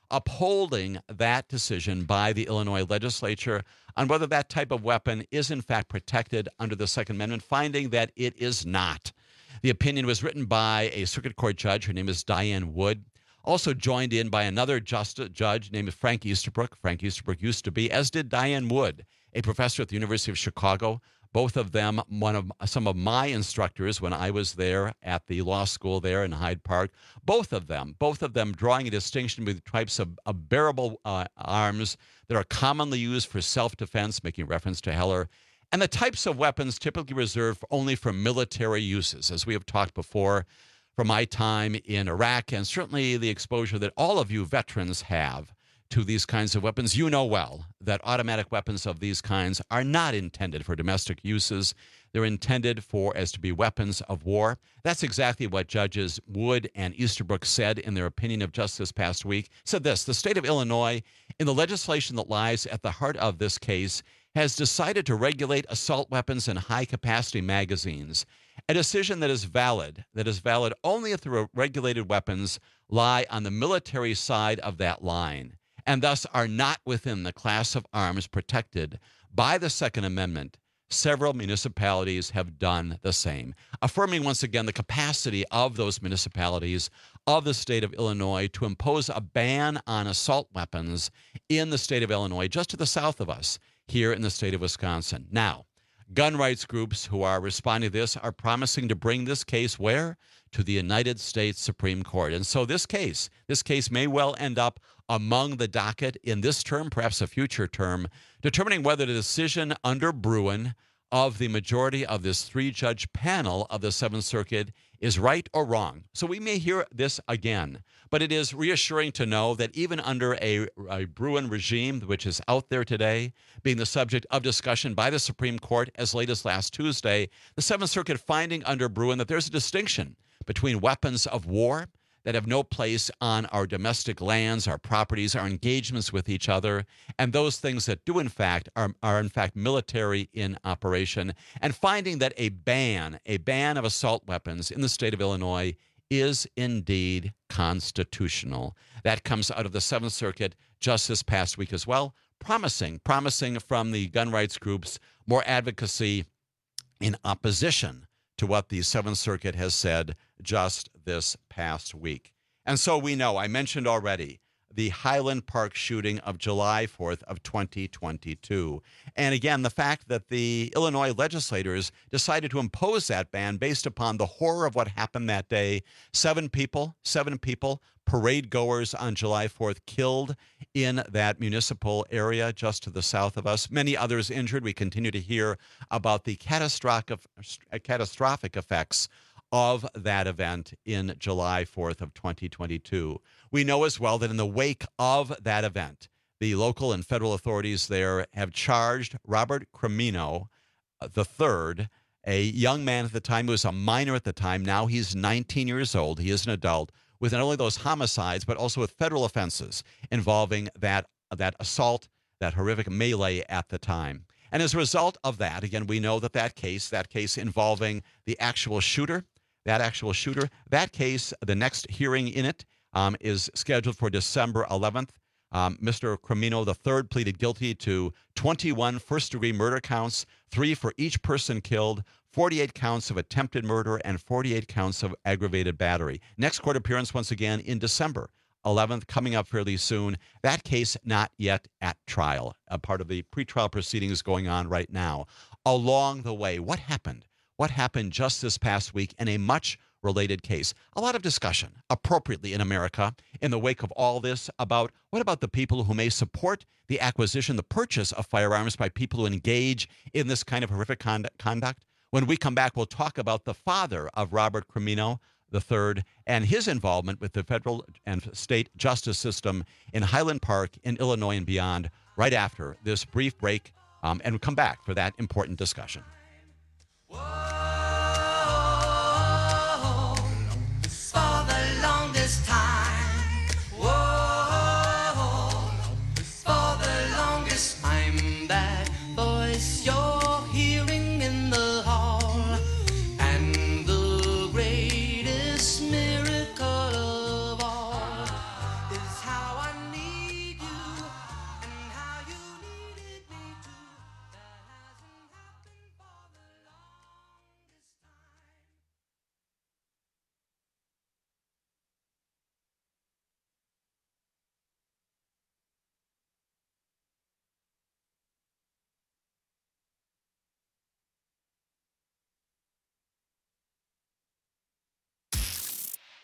upholding that decision by the Illinois legislature on whether that type of weapon is in fact protected under the Second Amendment, finding that it is not. The opinion was written by a circuit court judge. Her name is Diane Wood. Also joined in by another just, judge named Frank Easterbrook. Frank Easterbrook used to be, as did Diane Wood, a professor at the University of Chicago. Both of them, one of some of my instructors when I was there at the law school there in Hyde Park. Both of them, both of them drawing a distinction between types of, of bearable uh, arms that are commonly used for self-defense, making reference to Heller, and the types of weapons typically reserved only for military uses, as we have talked before from my time in Iraq, and certainly the exposure that all of you veterans have to these kinds of weapons. You know well that automatic weapons of these kinds are not intended for domestic uses. They're intended for as to be weapons of war. That's exactly what Judges Wood and Easterbrook said in their opinion of just this past week. Said this: the state of Illinois, in the legislation that lies at the heart of this case, has decided to regulate assault weapons and high-capacity magazines, a decision that is valid, that is valid only if the regulated weapons lie on the military side of that line, and thus are not within the class of arms protected by the Second Amendment. Several municipalities have done the same, affirming once again the capacity of those municipalities of the state of Illinois to impose a ban on assault weapons in the state of Illinois, just to the south of us, here in the state of Wisconsin. Now, gun rights groups who are responding to this are promising to bring this case where? To the United States Supreme Court. And so this case, this case may well end up among the docket in this term, perhaps a future term, determining whether the decision under Bruin of the majority of this three-judge panel of the Seventh Circuit is right or wrong. So we may hear this again, but it is reassuring to know that even under a, a Bruin regime, which is out there today, being the subject of discussion by the Supreme Court as late as last Tuesday, the Seventh Circuit finding under Bruin that there's a distinction between weapons of war that have no place on our domestic lands, our properties, our engagements with each other, and those things that do in fact are, are in fact military in operation, and finding that a ban, a ban of assault weapons in the state of Illinois is indeed constitutional. That comes out of the Seventh Circuit just this past week as well, promising, promising from the gun rights groups more advocacy in opposition to what the Seventh Circuit has said just this past week. And so we know, I mentioned already, the Highland Park shooting of July fourth of twenty twenty-two. And again, the fact that the Illinois legislators decided to impose that ban based upon the horror of what happened that day. Seven people, seven people, parade goers on July fourth killed in that municipal area just to the south of us. Many others injured. We continue to hear about the catastrophic, catastrophic effects of that event in July fourth of twenty twenty-two. We know as well that in the wake of that event, the local and federal authorities there have charged Robert Cremino the third, a young man at the time who was a minor at the time. Now he's nineteen years old. He is an adult, with not only those homicides, but also with federal offenses involving that, that assault, that horrific melee at the time. And as a result of that, again, we know that that case, that case involving the actual shooter, that actual shooter, that case, the next hearing in it um, is scheduled for December eleventh. Um, Mister Cremino the third pleaded guilty to twenty-one first-degree murder counts, three for each person killed, forty-eight counts of attempted murder, and forty-eight counts of aggravated battery. Next court appearance, once again, in December eleventh, coming up fairly soon. That case not yet at trial, a part of the pretrial proceedings going on right now. Along the way, what happened? What happened just this past week in a much related case? A lot of discussion, appropriately in America, in the wake of all this, about what about the people who may support the acquisition, the purchase of firearms by people who engage in this kind of horrific conduct? When we come back, we'll talk about the father of Robert Cremino the third and his involvement with the federal and state justice system in Highland Park, in Illinois, and beyond, right after this brief break, um, and we'll come back for that important discussion.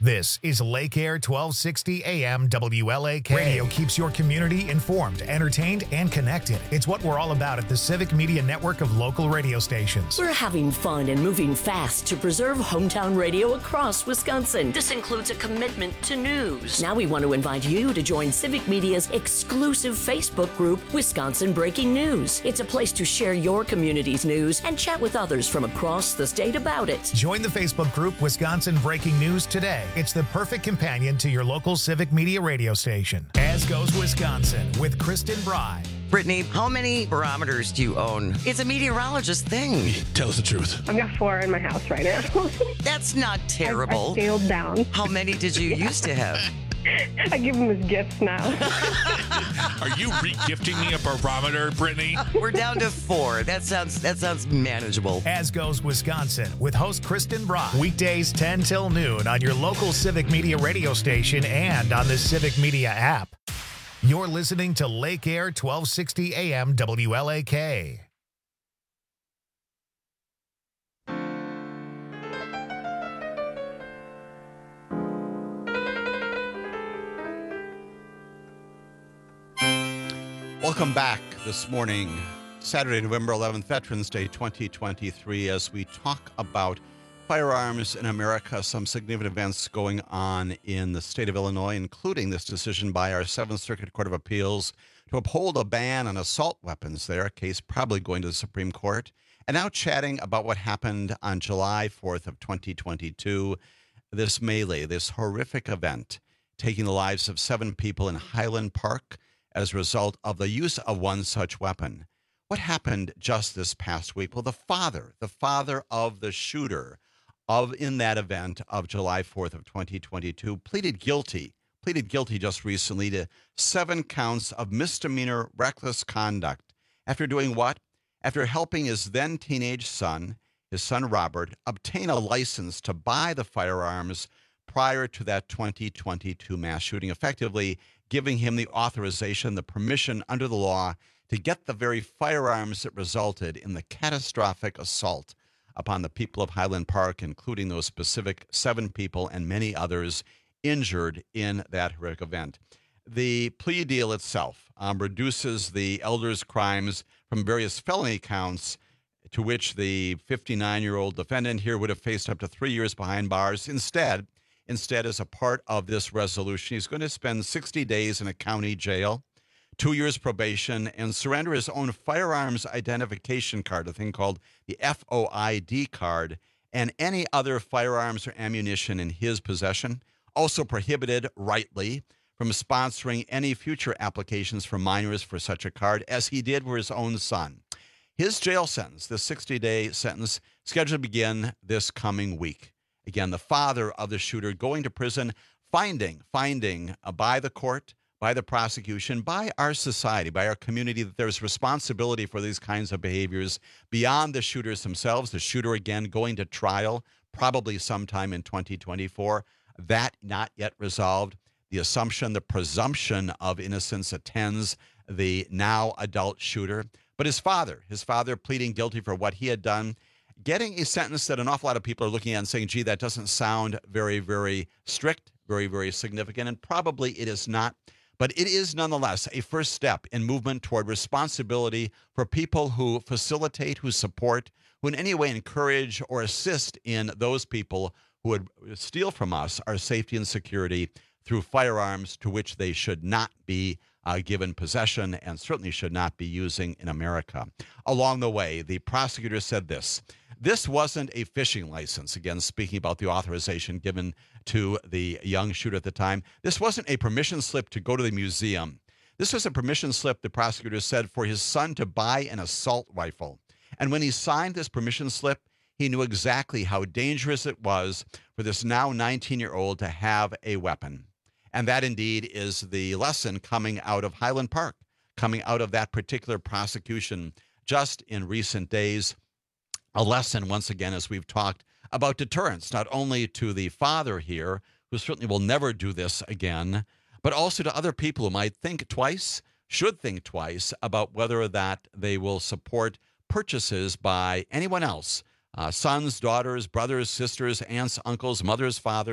This is Lake Air twelve sixty A M W L A K. Radio keeps your community informed, entertained, and connected. It's what we're all about at the Civic Media Network of local radio stations. We're having fun and moving fast to preserve hometown radio across Wisconsin. This includes a commitment to news. Now we want to invite you to join Civic Media's exclusive Facebook group, Wisconsin Breaking News. It's a place to share your community's news and chat with others from across the state about it. Join the Facebook group Wisconsin Breaking News today. It's the perfect companion to your local Civic Media radio station. As goes Wisconsin with Kristen Bry. Brittany, how many barometers do you own? It's a meteorologist thing. Tell us the truth. I've got four in my house right now. That's not terrible. I, I scaled down. How many did you yeah. used to have? I give them as gifts now. Are you re-gifting me a barometer, Brittany? We're down to four. That sounds that sounds manageable. As goes Wisconsin with host Kristen Brock. Weekdays ten till noon on your local Civic Media radio station and on the Civic Media app. You're listening to Lake Air twelve sixty A M W L A K. Welcome back this morning, Saturday, November eleventh, Veterans Day twenty twenty-three, as we talk about firearms in America, some significant events going on in the state of Illinois, including this decision by our Seventh Circuit Court of Appeals to uphold a ban on assault weapons there, a case probably going to the Supreme Court. And now chatting about what happened on July fourth of twenty twenty-two, this melee, this horrific event, taking the lives of seven people in Highland Park as a result of the use of one such weapon. What happened just this past week? Well, the father, the father of the shooter of in that event of July fourth of twenty twenty-two pleaded guilty, pleaded guilty just recently to seven counts of misdemeanor reckless conduct. After doing what? After helping his then teenage son, his son Robert, obtain a license to buy the firearms prior to that twenty twenty-two mass shooting, effectively giving him the authorization, the permission under the law to get the very firearms that resulted in the catastrophic assault upon the people of Highland Park, including those specific seven people and many others injured in that horrific event. The plea deal itself um, reduces the elder's crimes from various felony counts to which the fifty-nine-year-old defendant here would have faced up to three years behind bars. Instead, Instead, as a part of this resolution, he's going to spend sixty days in a county jail, two years probation, and surrender his own firearms identification card, a thing called the F O I D card, and any other firearms or ammunition in his possession. Also prohibited, rightly, from sponsoring any future applications for minors for such a card, as he did for his own son. His jail sentence, the sixty-day sentence, scheduled to begin this coming week. Again, the father of the shooter going to prison, finding, finding uh, by the court, by the prosecution, by our society, by our community, that there's responsibility for these kinds of behaviors beyond the shooters themselves. The shooter, again, going to trial, probably sometime in twenty twenty-four. That not yet resolved. The assumption, the presumption of innocence attends the now adult shooter. But his father, his father pleading guilty for what he had done, getting a sentence that an awful lot of people are looking at and saying, gee, that doesn't sound very, very strict, very, very significant, and probably it is not. But it is nonetheless a first step in movement toward responsibility for people who facilitate, who support, who in any way encourage or assist in those people who would steal from us our safety and security through firearms to which they should not be uh, given possession and certainly should not be using in America. Along the way, the prosecutor said this. This wasn't a fishing license, again, speaking about the authorization given to the young shooter at the time. This wasn't a permission slip to go to the museum. This was a permission slip, the prosecutor said, for his son to buy an assault rifle. And when he signed this permission slip, he knew exactly how dangerous it was for this now nineteen-year-old to have a weapon. And that indeed is the lesson coming out of Highland Park, coming out of that particular prosecution just in recent days. A lesson, once again, as we've talked about deterrence, not only to the father here, who certainly will never do this again, but also to other people who might think twice, should think twice about whether that they will support purchases by anyone else, uh, sons, daughters, brothers, sisters, aunts, uncles, mothers, fathers,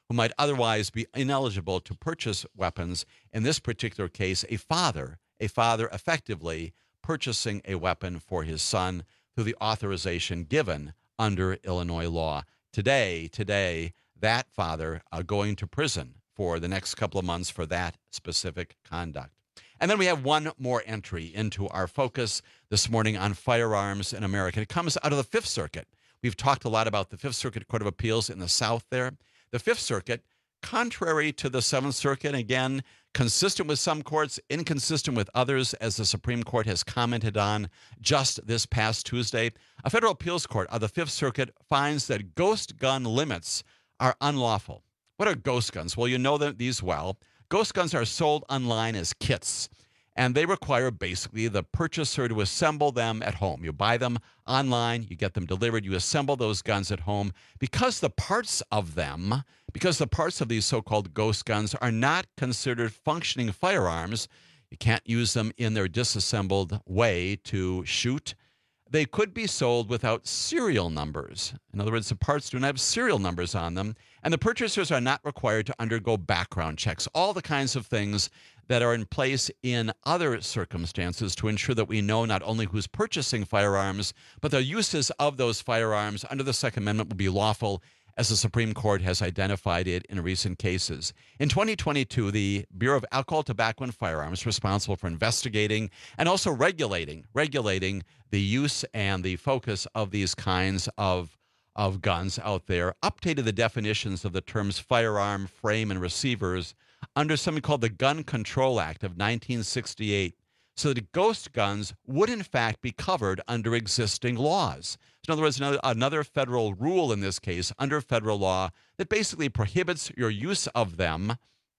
who might otherwise be ineligible to purchase weapons. In this particular case, a father, a father effectively purchasing a weapon for his son through the authorization given under Illinois law. Today, today, that father uh, going to prison for the next couple of months for that specific conduct. And then we have one more entry into our focus this morning on firearms in America. It comes out of the Fifth Circuit. We've talked a lot about the Fifth Circuit Court of Appeals in the South there. The Fifth Circuit, contrary to the Seventh Circuit, again, consistent with some courts, inconsistent with others, as the Supreme Court has commented on just this past Tuesday, a federal appeals court of the Fifth Circuit finds that ghost gun limits are unlawful. What are ghost guns? Well, you know them, these well. Ghost guns are sold online as kits, and they require basically the purchaser to assemble them at home. You buy them online, you get them delivered, you assemble those guns at home. Because the parts of them, because the parts of these so-called ghost guns are not considered functioning firearms, you can't use them in their disassembled way to shoot. They could be sold without serial numbers. In other words, the parts do not have serial numbers on them, and the purchasers are not required to undergo background checks, all the kinds of things that are in place in other circumstances to ensure that we know not only who's purchasing firearms, but the uses of those firearms under the Second Amendment will be lawful, as the Supreme Court has identified it in recent cases. In twenty twenty-two, the Bureau of Alcohol, Tobacco, and Firearms, responsible for investigating and also regulating, regulating the use and the focus of these kinds of, of guns out there, updated the definitions of the terms firearm, frame, and receivers under something called the Gun Control Act of nineteen sixty-eight, so that ghost guns would in fact be covered under existing laws. In other words, another, another federal rule in this case, under federal law, that basically prohibits your use of them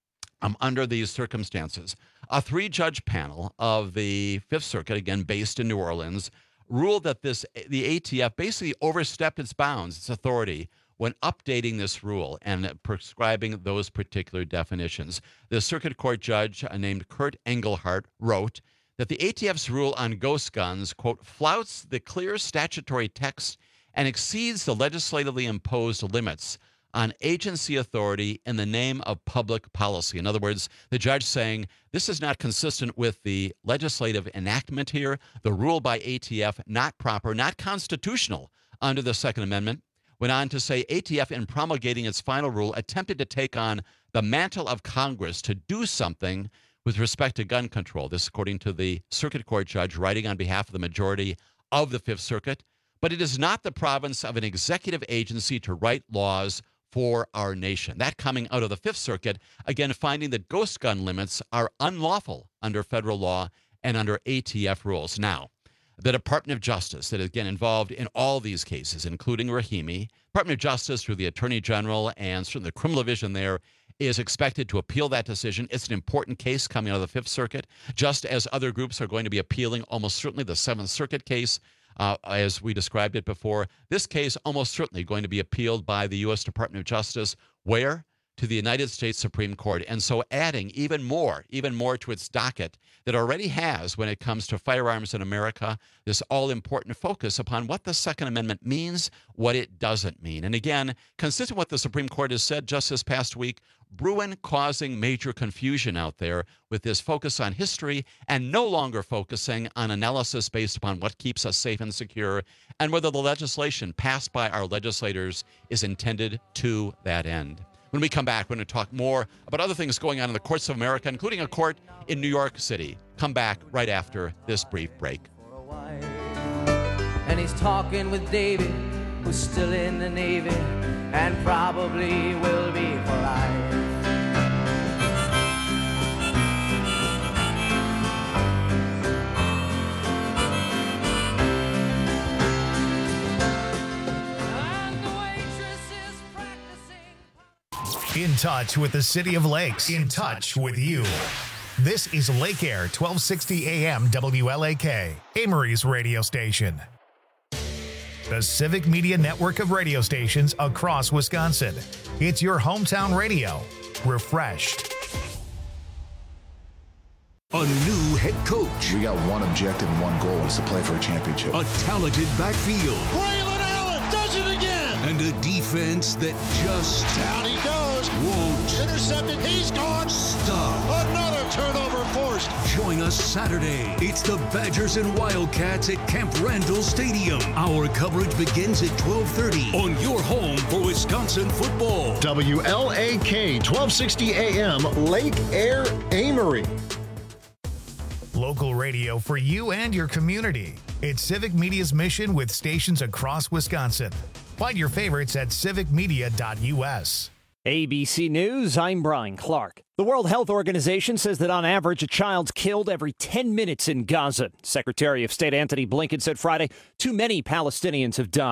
um, under these circumstances. A three-judge panel of the Fifth Circuit, again based in New Orleans, ruled that this the A T F basically overstepped its bounds, its authority, when updating this rule and prescribing those particular definitions. The circuit court judge uh, named Kurt Engelhardt wrote that the A T F's rule on ghost guns, quote, flouts the clear statutory text and exceeds the legislatively imposed limits on agency authority in the name of public policy. In other words, the judge saying this is not consistent with the legislative enactment here, the rule by A T F not proper, not constitutional under the Second Amendment. Went on to say A T F, in promulgating its final rule, attempted to take on the mantle of Congress to do something with respect to gun control. This, according to the circuit court judge writing on behalf of the majority of the Fifth Circuit. But it is not the province of an executive agency to write laws for our nation. That coming out of the Fifth Circuit, again, finding that ghost gun limits are unlawful under federal law and under A T F rules. Now, the Department of Justice, that is, again, involved in all these cases, including Rahimi, Department of Justice through the Attorney General and certainly the criminal division there, is expected to appeal that decision. It's an important case coming out of the Fifth Circuit, just as other groups are going to be appealing almost certainly the Seventh Circuit case, uh, as we described it before. This case almost certainly going to be appealed by the U S Department of Justice. Where? To the United States Supreme Court. And so adding even more, even more to its docket that already has when it comes to firearms in America, this all-important focus upon what the Second Amendment means, what it doesn't mean. And again, consistent with what the Supreme Court has said just this past week, Bruen causing major confusion out there with this focus on history and no longer focusing on analysis based upon what keeps us safe and secure and whether the legislation passed by our legislators is intended to that end. When we come back, we're going to talk more about other things going on in the courts of America, including a court in New York City. Come back right after this brief break. And he's talking with David, who's still in the Navy and probably will be for life. In touch with the City of Lakes. In touch with you. This is Lake Air, twelve sixty A M W L A K, Amory's radio station. The Civic Media network of radio stations across Wisconsin. It's your hometown radio. Refreshed. A new head coach. We got one objective and one goal, is to play for a championship. A talented backfield. Braylon Allen does it again. And a defense that just... Down he goes. throws. Won't. Intercepted. He's gone. Stop. Another turnover forced. Join us Saturday. It's the Badgers and Wildcats at Camp Randall Stadium. Our coverage begins at twelve thirty on your home for Wisconsin football. W L A K, twelve sixty A M, Lake Air, Amory. Local radio for you and your community. It's Civic Media's mission with stations across Wisconsin. Find your favorites at civic media dot U S. A B C News, I'm Brian Clark. The World Health Organization says that on average, a child's killed every ten minutes in Gaza. Secretary of State Antony Blinken said Friday, too many Palestinians have died.